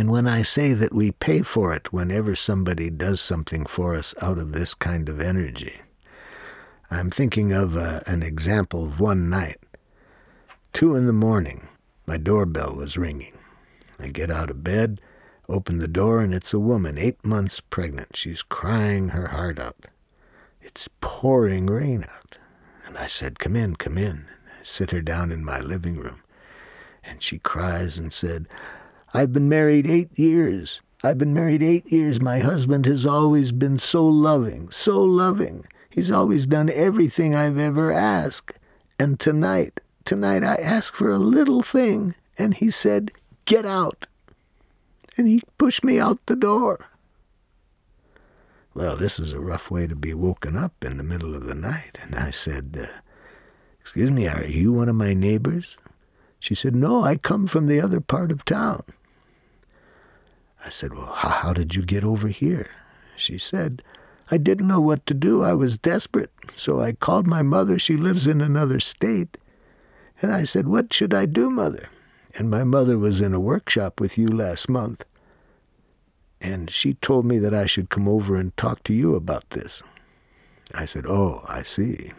And when I say that we pay for it whenever somebody does something for us out of this kind of energy, I'm thinking of an example of one night. 2 a.m, my doorbell was ringing. I get out of bed, open the door, and it's a woman, 8 months pregnant. She's crying her heart out. It's pouring rain out. And I said, come in. I sit her down in my living room. And she cries and said, I've been married 8 years. My husband has always been so loving. He's always done everything I've ever asked. And tonight I asked for a little thing, and he said, get out. And he pushed me out the door. Well, this is a rough way to be woken up in the middle of the night. And I said, excuse me, are you one of my neighbors? She said, no, I come from the other part of town. I said, well, how did you get over here? She said, I didn't know what to do. I was desperate. So I called my mother. She lives in another state. And I said, what should I do, Mother? And my mother was in a workshop with you last month. And she told me that I should come over and talk to you about this. I said, oh, I see.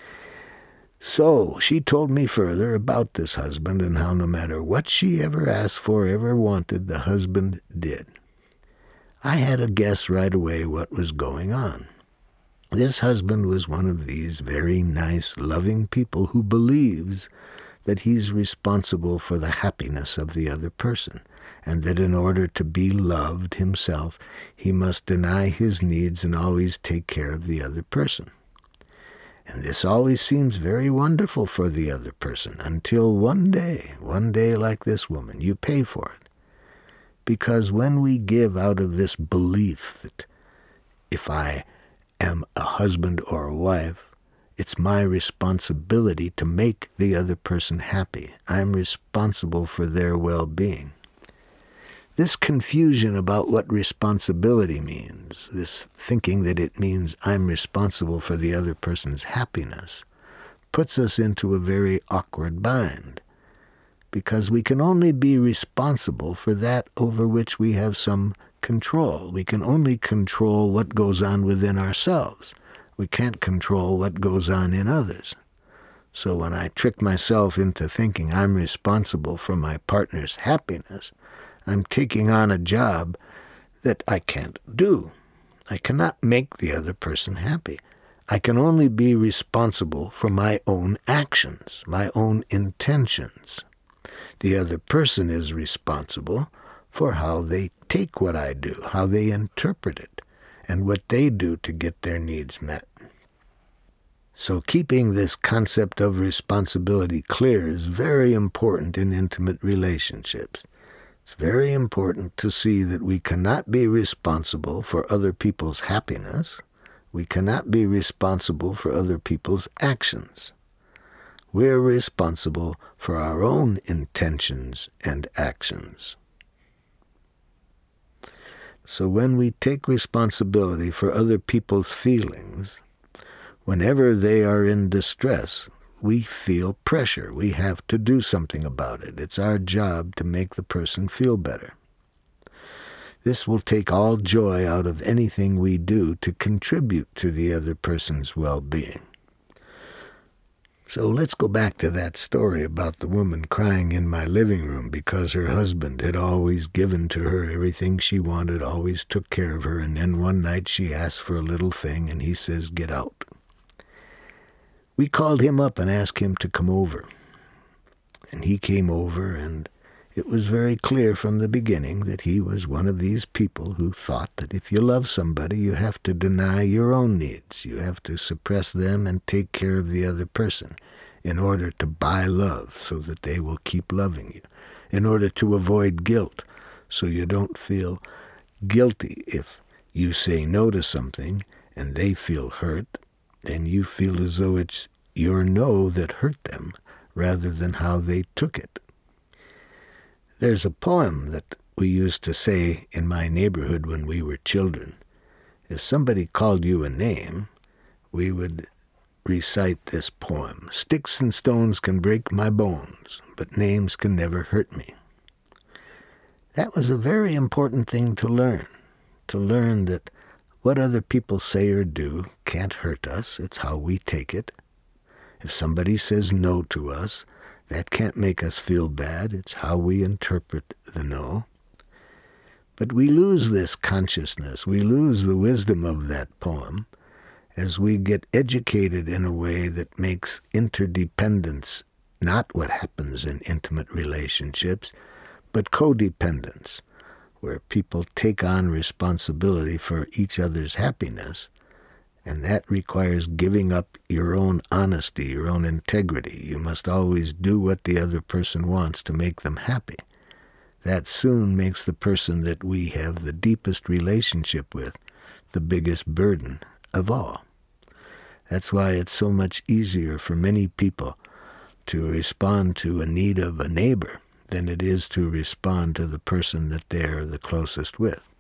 So she told me further about this husband and how no matter what she ever asked for, ever wanted, the husband did. I had a guess right away what was going on. This husband was one of these very nice, loving people who believes that he's responsible for the happiness of the other person, and that in order to be loved himself, he must deny his needs and always take care of the other person. And this always seems very wonderful for the other person, until one day like this woman, you pay for it. Because when we give out of this belief that if I am a husband or a wife, it's my responsibility to make the other person happy. I'm responsible for their well-being. This confusion about what responsibility means, this thinking that it means I'm responsible for the other person's happiness, puts us into a very awkward bind, because we can only be responsible for that over which we have some control. We can only control what goes on within ourselves. We can't control what goes on in others. So when I trick myself into thinking I'm responsible for my partner's happiness, I'm taking on a job that I can't do. I cannot make the other person happy. I can only be responsible for my own actions, my own intentions. The other person is responsible for how they take what I do, how they interpret it, and what they do to get their needs met. So keeping this concept of responsibility clear is very important in intimate relationships. It's very important to see that we cannot be responsible for other people's happiness. We cannot be responsible for other people's actions. We're responsible for our own intentions and actions. So when we take responsibility for other people's feelings, whenever they are in distress, we feel pressure. We have to do something about it. It's our job to make the person feel better. This will take all joy out of anything we do to contribute to the other person's well-being. So let's go back to that story about the woman crying in my living room because her husband had always given to her everything she wanted, always took care of her, and then one night she asked for a little thing and he says, get out. We called him up and asked him to come over. And he came over, and it was very clear from the beginning that he was one of these people who thought that if you love somebody, you have to deny your own needs. You have to suppress them and take care of the other person in order to buy love so that they will keep loving you, in order to avoid guilt so you don't feel guilty if you say no to something and they feel hurt, and you feel as though it's your no that hurt them rather than how they took it. There's a poem that we used to say in my neighborhood when we were children. If somebody called you a name, we would recite this poem. Sticks and stones can break my bones, but names can never hurt me. That was a very important thing to learn that what other people say or do can't hurt us. It's how we take it. If somebody says no to us, that can't make us feel bad. It's how we interpret the no. But we lose this consciousness. We lose the wisdom of that poem as we get educated in a way that makes interdependence not what happens in intimate relationships, but codependence, where people take on responsibility for each other's happiness, and that requires giving up your own honesty, your own integrity. You must always do what the other person wants to make them happy. That soon makes the person that we have the deepest relationship with the biggest burden of all. That's why it's so much easier for many people to respond to a need of a neighbor than it is to respond to the person that they're the closest with.